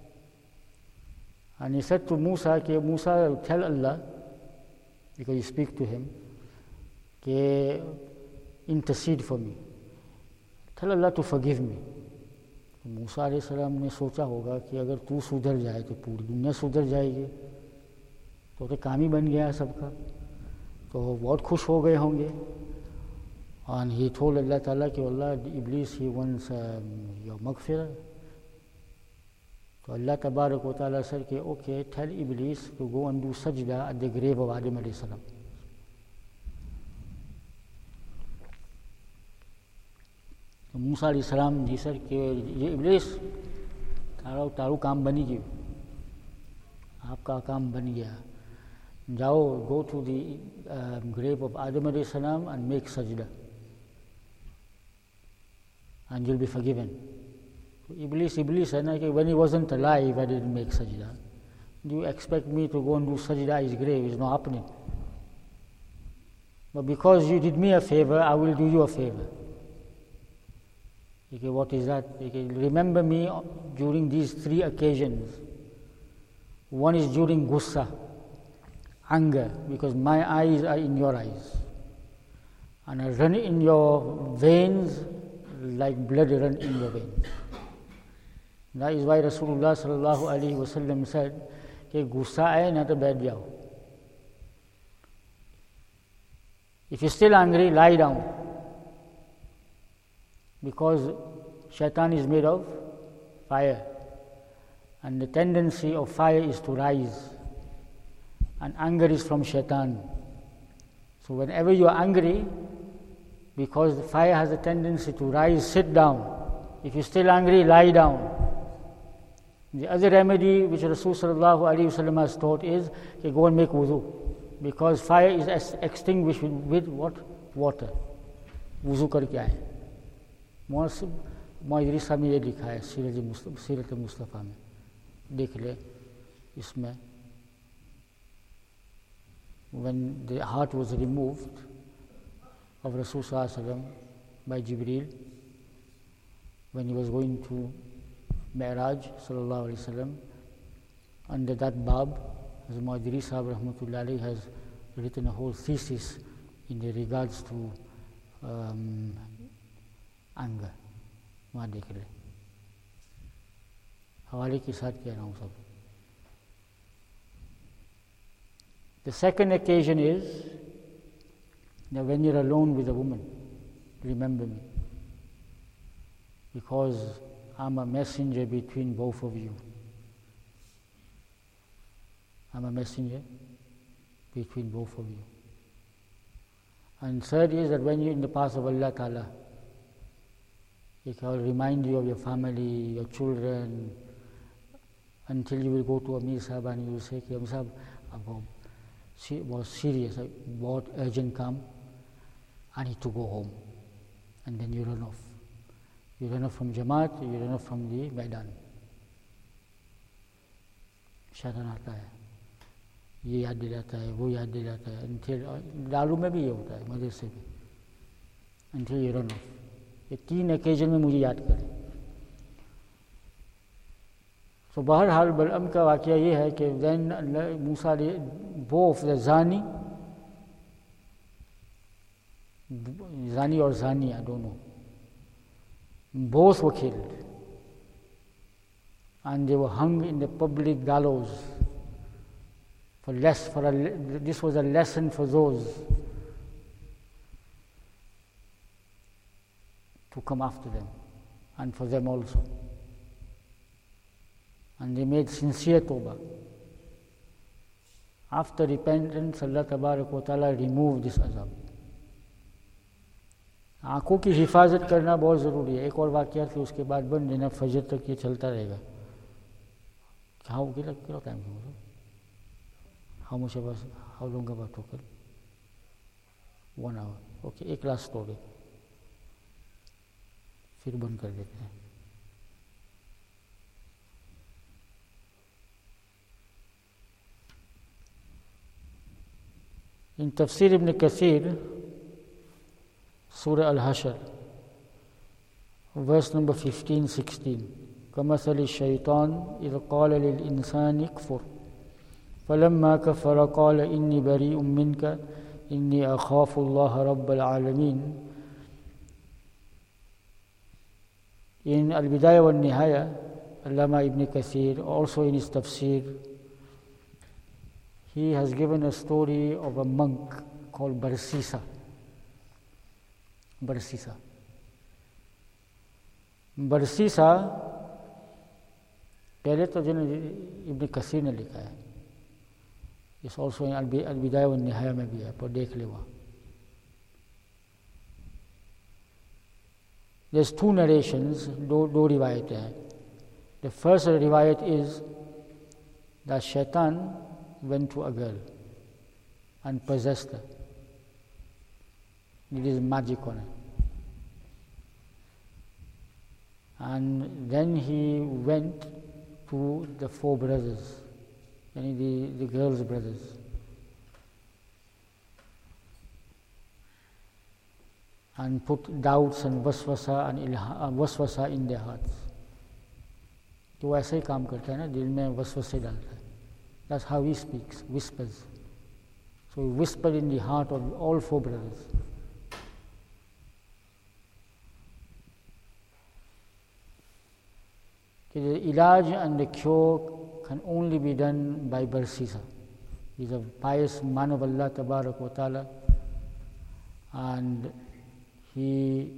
And he said to Musa, कि Musa, tell Allah, because you speak to him, कि intercede for me. Tell Allah to forgive me. Musa alayhi salam ने सोचा होगा कि अगर तू सुधर जाए तो पूरी दुनिया सुधर जाएगी, तो काम ही बन गया सबका, तो बहुत खुश हो गए होंगे. And he told Allah Ta'ala कि Allah, Iblis, he wants your maghfirah. So Allah Tabarak wa Ta'ala said कि okay, tell Iblis to go and do sajda at the grave of Adam alayhi salam. तो मूसा alayhi salam जी sir कि ये इब्लिस तारू काम बनी गई, आपका काम बन गया, जाओ, go to the grave of Adam alayhi salam and make sajda, and you'll be forgiven. So Iblis है ना कि when he wasn't alive I didn't make sajda. Do you expect me to go and do sajda at his grave? It's not happening. But because you did me a favor, I will do you a favor. Okay, what is that? Okay, remember me during these 3 occasions. One is during gussa, anger, because my eyes are in your eyes, and I run in your veins like blood run in your veins. That is why Rasulullah sallallahu alaihi wasallam said कि गुस्सा आए ना तो बैठ जाओ. If you're still angry, lie down, because shaitan is made of fire, and the tendency of fire is to rise, and anger is from shaitan. So whenever you are angry, because the fire has a tendency to rise, sit down. If you're still angry, lie down. The other remedy which Rasul sallallahu alaihi wasallam has taught is to go and make wudu, because fire is extinguished with what? Water. Wudu करके आए. मौलाना इदरीस साहब ने ये लिखा है सीरत मुस्तफ़ा में, देख ले. इसमें when the heart was removed of Rasul Sallallahu Alaihi Wasallam by Jibreel when he was going to Mi'raj Sallallahu Alaihi Wasallam. Under that bab, Hazrat Maududi Sahib Rahmatullah Alayhi has written a whole thesis in regards to anger. वहाँ देख ले हवाले के साथ कह रहा हूँ सब. The second occasion is that when you're alone with a woman, remember me, because I'm a messenger between both of you. I'm a messenger between both of you. And third is that when you're in the path of Allah Ta'ala, it will remind you of your family, your children, until you will go to Amir Sahib and you will say, Amir Sahib, it was serious, बहुत urgent काम, I need to go home. And then you run off. You run off from Jamaat, you run off from the Maidan. शैतान आता है, ये याद दिलाता है, वो याद दिलाता है, until दारू में भी ये होता है, मदरसे में, until you run off. ये 3 occasion में मुझे याद करें. So बहरहाल बलअम का वाक़या ये है कि then Musa both the Zani or Zani, I don't know, both were killed and they were hung in the public gallows this was a lesson for those to come after them and for them also. And they made sincere tawbah. After repentance, Allah Tabarak wa Ta'ala removed this azab. आँखों की हिफाजत करना बहुत ज़रूरी है. एक और वाक़या फिर उसके बाद बंद देना, फजर तक ये चलता रहेगा. How time? How long about total? 1 hour. Okay, एक last story. फिर बंद कर देते हैं. In Tafsir Ibn Kathir, Surah Al-Hashr, verse number 15-16, كَمَثَلِ الشَّيْطَانِ إِذْ قَالَ لِلْإِنسَانِ اكْفُرْ فَلَمَّا كَفَرَ قَالَ إِنِّي بَرِيءٌ مِّنْكَ إِنِّي أَخَافُ اللَّهَ رَبَّ الْعَالَمِينَ. In Al-Bidayah wa Nihaya, Allama Ibn Kathir, also in his tafsir, he has given a story of a monk called Barsisa. Barsisa, पहले तो जो इब्न कसीर ने लिखा है, इस ऑल्सो इन अल-बिदाया व निहाया में भी है, पर देख ले वहाँ. There's 2 narrations, दो रिवायतें हैं. The first riwayat is that Shaitan went to a girl and possessed her. It is magic on it. And then he went to the 4 brothers, the girl's brothers. And put doubts and waswasa in their hearts. तो वो ऐसे ही काम करता है ना, दिल में वसवसे डालता है. That's how he speaks, whispers. So he whispered in the heart of all 4 brothers. The ilaj and the cure can only be done by Barsisa. He's a pious man of Allah Tabarak wa Ta'ala, and he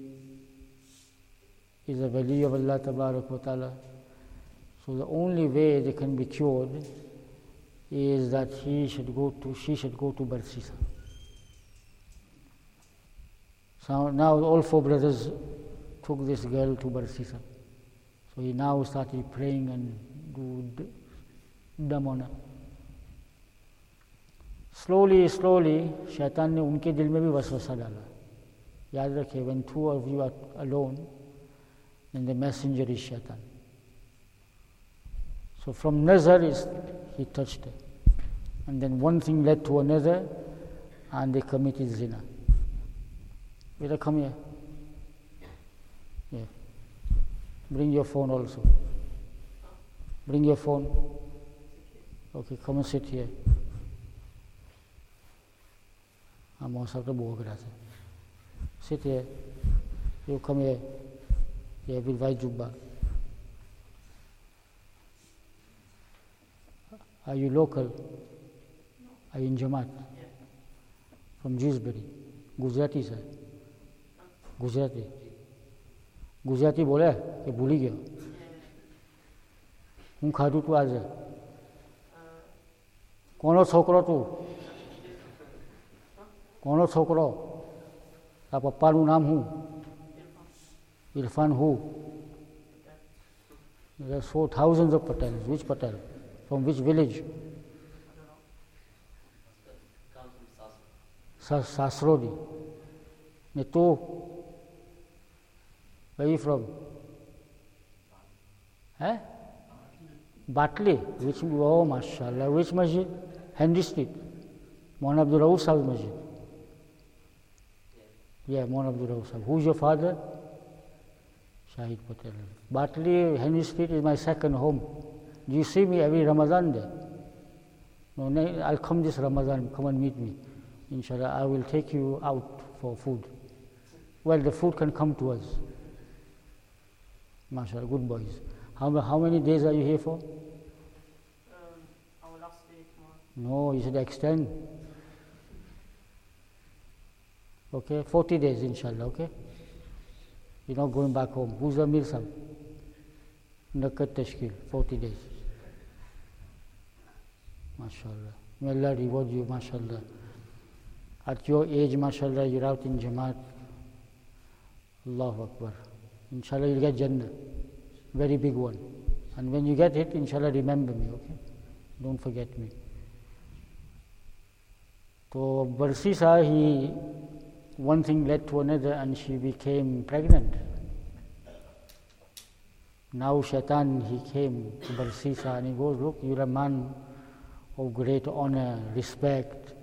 is a wali of Allah Tabarak wa Ta'ala. So the only way they can be cured is that she should go to Barsisa. So now all 4 brothers took this girl to Barsisa. So he now started praying and do dam on her. Slowly, Shaitan ने उनके दिल में भी वसवसा डाला. याद रखिए, when 2 of you are alone, then the messenger is Shaitan. So from nazar he touched her. And then one thing led to another, and they committed zina. Will I come here? Yeah. Bring your phone also. Bring your phone. Okay, come and sit here. I'm also the book. Sit here. You come here. Yeah, with white jubba. Are you local? Are you in Jamaat? Yeah. From Dewsbury. Gujarati sir. Gujarati. Gujarati બોલે કે ભૂલી ગયો? હું ખાધું તું આજે? કોનો છોકરો તું? કોનો છોકરો? આ પપ્પાનું નામ હું? Irfan who? There are so thousands of Patels. Which Patel? From which village? Sasrodi. Ne tu? Where are you from? Eh? Batley. Which? Oh, mashallah. Which masjid? Henry Street. Maulana Abdul Rauf Sahib Masjid. Yeah, Maulana Abdul Rauf Sahib. Who is your father? Shahid Patel. Batley, Henry Street is my second home. Do you see me every Ramadan there? No, I'll come this Ramadan. Come and meet me. Inshallah, I will take you out for food. Well, the food can come to us. MashaAllah, good boys. How many days are you here for? Our last day tomorrow. No, you should extend. Okay, 40 days, inshallah, okay? You're not going back home. Who's the Mir Sahib? Nakat Tashkil, 40 days. MashaAllah. May Allah reward you, MashaAllah. At your age, MashaAllah, you're out in Jamaat. Allahu Akbar. Inshallah, you'll get Jannah. Very big one. And when you get it, inshallah, remember me, okay? Don't forget me. So, Barsisa, one thing led to another and she became pregnant. Now Shaitan, he came to Barsisa and he goes, look, you're a man of great honor, respect.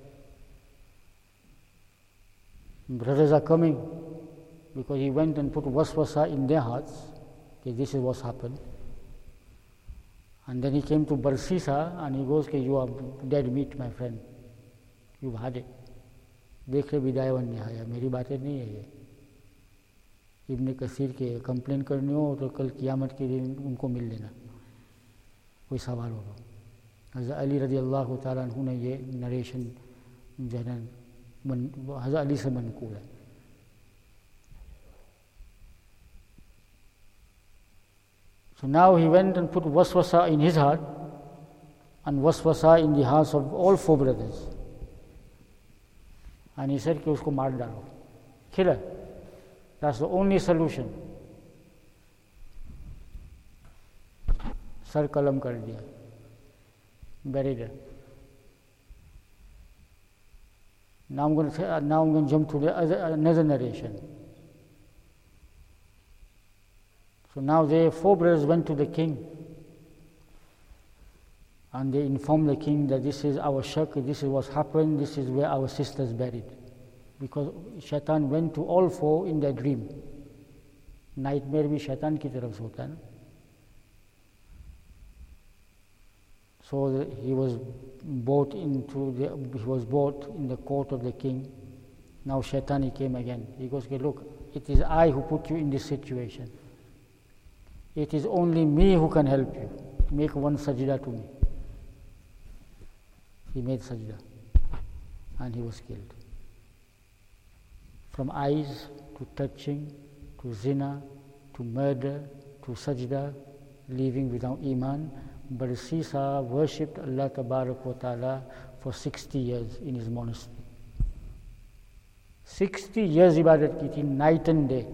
Brothers are coming, because he went and put waswasa in their hearts. Okay, this is what's happened. And then he came to Barsisa and he goes, okay, you are dead meat, my friend. You've had it. देख ले विदाय one Nihaya, मेरी बातें नहीं है ये. इब्न कसीर के complain करनी हो तो कल क़यामत के दिन उनको मिल लेना, कोई सवाल होगा. हज़रत अली रज़ी अल्लाह तआला अन्हु ने ये नरेशन जो है हज़रत अली से मनक़ूल है. So now he went and put waswasa in his heart and waswasa in the hearts of all four brothers. And he said कि उसको मार डालो, kill her. That's the only solution. सर कलम कर दिया, buried her. Now I'm going to jump to another narration. So now the four brothers went to the king and they informed the king that this is our shak, this is what's happened, this is where our sister is buried. Because Shaitan went to all four in their dream. Nightmare भी शैतान की तरफ से होता है ना. So he was brought in the court of the king. Now Shaitan, he came again. He goes, okay, look, it is I who put you in this situation. It is only me who can help you. Make one sajda to me. He made sajda and he was killed. From eyes to touching to zina to murder to sajda, living without iman, Barsisa worshipped Allah Tabarak wa Ta'ala for 60 years in his monastery. 60 years ibadat ki thi, night and day.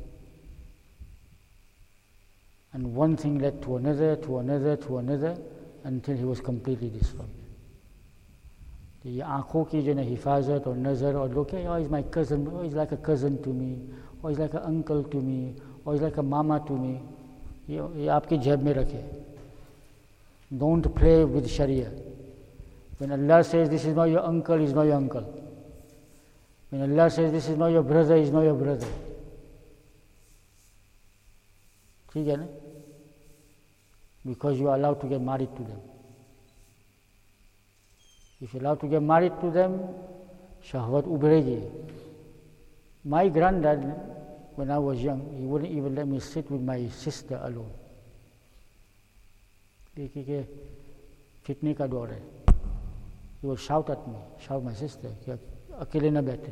And one thing led to another, to another, to another, until he was completely destroyed. The aankhon ki jo na hifazat or nazar or look, oh, he's my cousin, oh, he's like a cousin to me, or he's like an uncle to me, or he's like a mama to me. ये आपकी जेब में रखे. Don't play with Sharia. When Allah says this is not your uncle, he's not your uncle. When Allah says this is not your brother, he's not your brother. ठीक है ना? Because you are allowed to get married to them. If you're allowed to get married to them, shahwat ubhregi. My granddad, when I was young, he wouldn't even let me sit with my sister alone. देखिए कि फितने का दौर है. He would shout at me, shout my sister, कि अकेले न बैठे.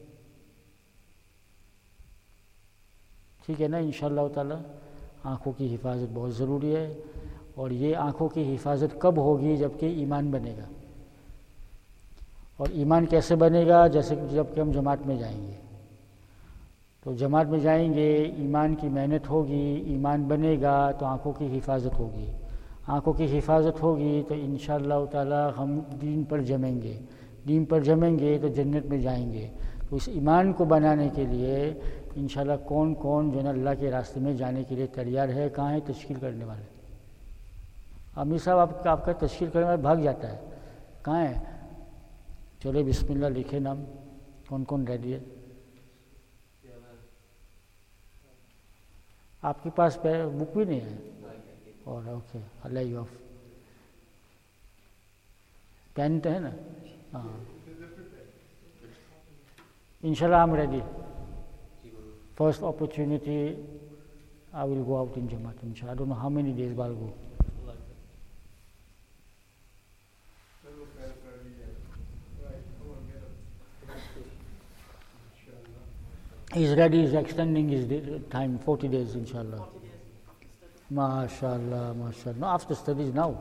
ठीक है ना? इंशाअल्लाह ताला आँखों की हिफाजत बहुत ज़रूरी है. और ये आँखों की हिफाजत कब होगी? जबकि ईमान बनेगा. और ईमान कैसे बनेगा? जैसे जबकि हम जमात में जाएंगे. तो जमात में जाएंगे, ईमान की मेहनत होगी, ईमान बनेगा तो आँखों की हिफाजत होगी. आँखों की हिफाजत होगी तो इंशाअल्लाह ताला हम दीन पर जमेंगे. दीन पर जमेंगे तो जन्नत में जाएंगे. तो इस ईमान को बनाने के लिए इंशाअल्लाह कौन कौन जो है ना अल्लाह के रास्ते में जाने के लिए तैयार है? कहाँ है तश्कील करने वाले? आमिर साहब आपका तश्कील करने वाला भाग जाता है. कहाँ है? चलो बिस्मिल्लाह लिखे नाम. कौन कौन रेडी है? आपके पास बुक भी नहीं है? और ओके, अल्लाह यू ऑफ पेन है ना? हाँ, इंशाल्लाह I am ready. First opportunity I will go out in jamaat इंशाल्लाह. I don't know how many days I'll go. He's ready, he's extending his time, 40 days inshallah. MashaAllah, MashaAllah. No, after studies now.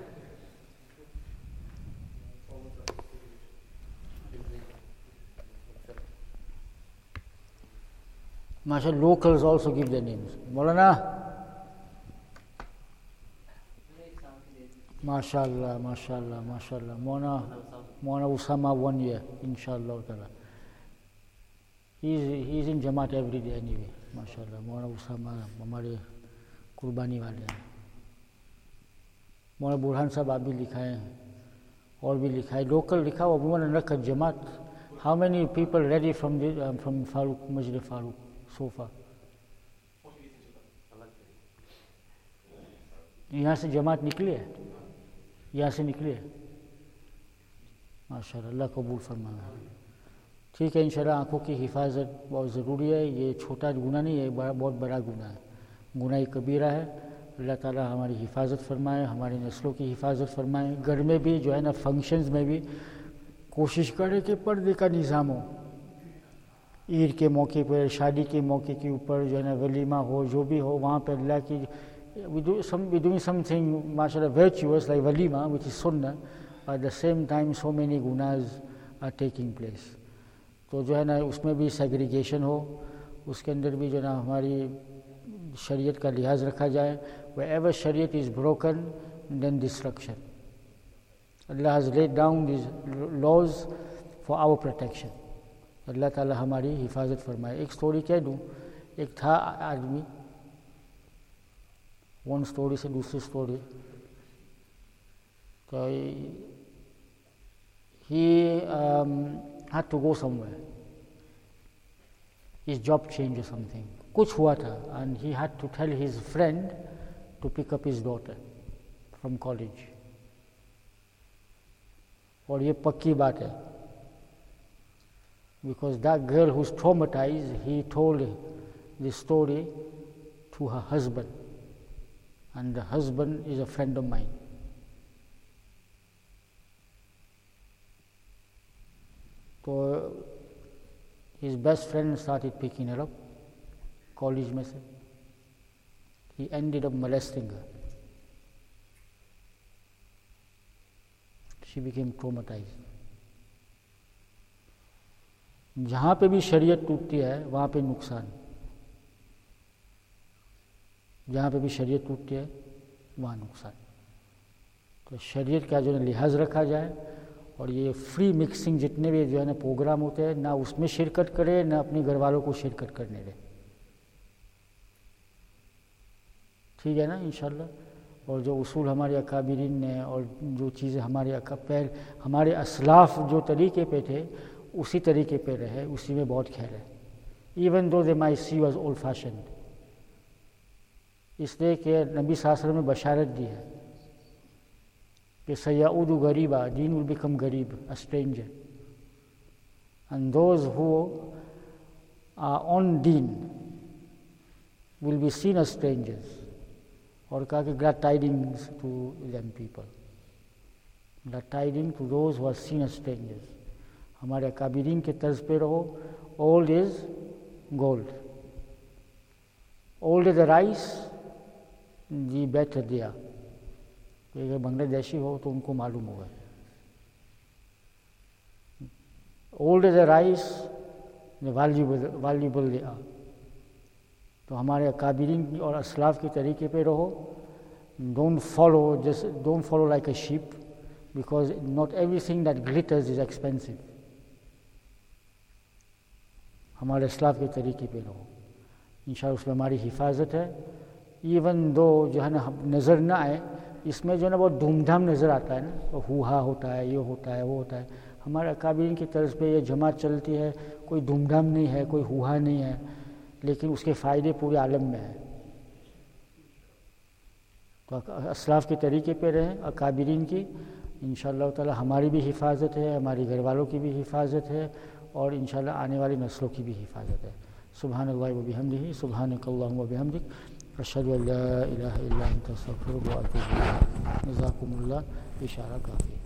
MashaAllah, locals also give their names. Maulana. MashaAllah, MashaAllah, MashaAllah. Maulana Usama 1 year, inshallah. He's in Jamaat every day anyway. MashaAllah. Maulana Usama, हमारे कुर्बानी वाले हैं. मौलाना बुरहान साहब आप भी लिखा है और भी लिखा है. लोकल लिखा हुआ वुमन रखा जमात. How many people ready from Farooq Masjid Farooq sofa? यहाँ से जमात निकली है? यहाँ से निकली है? माशाअल्लाह, अल्लाह कबूल फरमाना. ठीक है, इंशाअल्लाह आँखों की हिफाजत बहुत ज़रूरी है. ये छोटा गुनाह नहीं है, बहुत बड़ा गुनाह है. गुनाह कबीरा है. अल्लाह ताला हमारी हिफाजत फरमाए, हमारी नस्लों की हिफाजत फरमाए. घर में भी जो है ना फंक्शंस में भी कोशिश करें कि पर्दे का निज़ाम हो. ईद के मौके पर, शादी के मौके के ऊपर जो है ना वलीमा हो, जो भी हो, वहाँ पर अल्लाह की we doing something mashallah virtuous like walima, which is sunnah, but at the same time so many gunas are taking place. तो जो है ना उसमें भी सेग्रीगेशन हो, उसके अंदर भी जो है ना हमारी शरीयत का लिहाज रखा जाए. wherever शरीयत is broken, then destruction. Allah has laid down these laws for our protection. अल्लाह ताला हमारी हिफाजत फरमाए. एक स्टोरी कह दूँ. एक था आदमी, वन स्टोरी से दूसरी स्टोरी. तो he had to go somewhere. His job changed or something. कुछ हुआ था, and he had to tell his friend to pick up his daughter from college. और ये पक्की बात है. Because that girl who's traumatized, he told this story to her husband. And the husband is a friend of mine. So his best friend started picking her up, college में से. He ended up molesting her. She became traumatized. जहाँ पे भी शरीयत टूटती है वहाँ पे नुकसान. जहाँ पे भी शरीयत टूटती है वहाँ नुकसान. तो शरीयत का जो है लिहाज रखा जाए. और ये फ्री मिक्सिंग जितने भी जो है ना प्रोग्राम होते हैं, ना उसमें शिरकत करे, ना अपने घर वालों को शिरकत करने दे. ठीक है ना इंशाल्लाह. और जो उसूल हमारे अकाबिरीन ने और जो चीज़ें हमारे असलाफ जो तरीके पे थे उसी तरीके पे रहे, उसी में बहुत खैर है। Even though they my see was old fashion, इसलिए कि नबी सल्लल्लाहु अलैहि वसल्लम ने बशारत दी है कि सयाउदु गरीबा, दीन विल बिकम गरीब, a stranger, and those who are on दीन will be seen as strangers. और कहा कि glad tidings to them people, glad tiding to those who are seen as strangers. हमारे अकाबिरीन के तर्ज पे रहो। Old is gold, old is the rice the better दिया। अगर बांग्लादेशी हो तो उनको मालूम होगा। Old is the rice valuable they are. तो हमारे अकाबिरीन और असलाफ के तरीके पे रहो। Don't follow like a sheep, because not everything that glitters is expensive. हमारे असलाफ के तरीके पे रहो, इंशाअल्लाह उसमें हमारी हिफाजत है। इवन दो जो है ना नज़र ना आए, इसमें जो है ना बहुत धूमधाम नज़र आता है ना, हुआ होता है, ये होता है, वो होता है। हमारे अकाबिरीन की तर्ज पे ये जमात चलती है, कोई धूमधाम नहीं है, कोई हुआ नहीं है, लेकिन उसके फ़ायदे पूरे आलम में है। तो असलाफ के तरीके पे रहें, अकाबिरीन की, इंशाअल्लाह ताला हमारी भी हिफाजत है, हमारी घर वालों की भी हिफाजत है, और इंशाअल्लाह आने वाली नस्लों की भी हिफाजत है। सुब्हानल्लाहि व बिहम्दिही, सुब्हानकल्लाहुम्मा व बिहम्दिक, अशहदु अल्ला इलाहा इल्ला अंता अस्तगफिरुका व अतूबु इलैक। जज़ाकुमुल्लाह। इशारा काफ़ी।